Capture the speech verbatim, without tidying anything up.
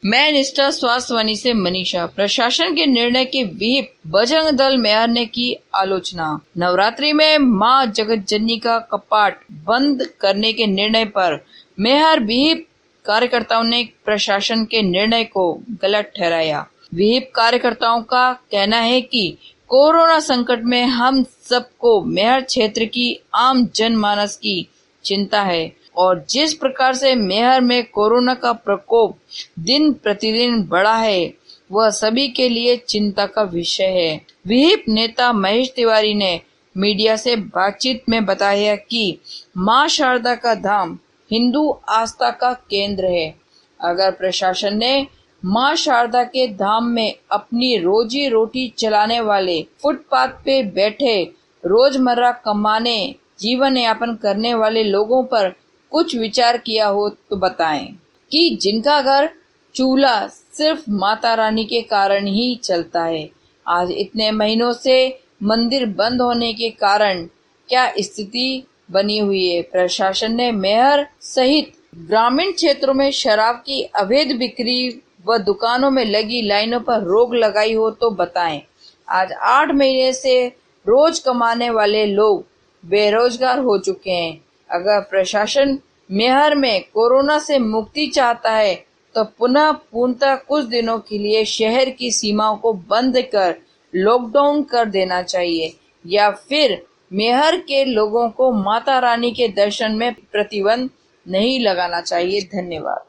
मैं निष्ठा स्वास्थ्यवाणी से मनीषा। प्रशासन के निर्णय की व्हीप बजरंग दल मेहर ने की आलोचना। नवरात्रि में मां जगतजननी का कपाट बंद करने के निर्णय पर मेहर व्हीप कार्यकर्ताओं ने प्रशासन के निर्णय को गलत ठहराया। व्हीप कार्यकर्ताओं का कहना है कि कोरोना संकट में हम सबको मेहर क्षेत्र की आम जनमानस की चिंता है और जिस प्रकार से मेहर में कोरोना का प्रकोप दिन प्रतिदिन बढ़ा है वह सभी के लिए चिंता का विषय है। व्हीप नेता महेश तिवारी ने मीडिया से बातचीत में बताया कि मां शारदा का धाम हिंदू आस्था का केंद्र है। अगर प्रशासन ने मां शारदा के धाम में अपनी रोजी रोटी चलाने वाले फुटपाथ पे बैठे रोजमर्रा कमाने जीवन यापन करने वाले लोगों पर कुछ विचार किया हो तो बताएं कि जिनका घर चूल्हा सिर्फ माता रानी के कारण ही चलता है, आज इतने महीनों से मंदिर बंद होने के कारण क्या स्थिति बनी हुई है। प्रशासन ने मेहर सहित ग्रामीण क्षेत्रों में शराब की अवैध बिक्री व दुकानों में लगी लाइनों पर रोक लगाई हो तो बताएं। आज आठ महीने से रोज कमाने वाले लोग बेरोजगार हो चुके हैं। अगर प्रशासन मेहर में कोरोना से मुक्ति चाहता है तो पुनः पूर्णतः कुछ दिनों के लिए शहर की सीमाओं को बंद कर लॉकडाउन कर देना चाहिए या फिर मेहर के लोगों को माता रानी के दर्शन में प्रतिबंध नहीं लगाना चाहिए। धन्यवाद।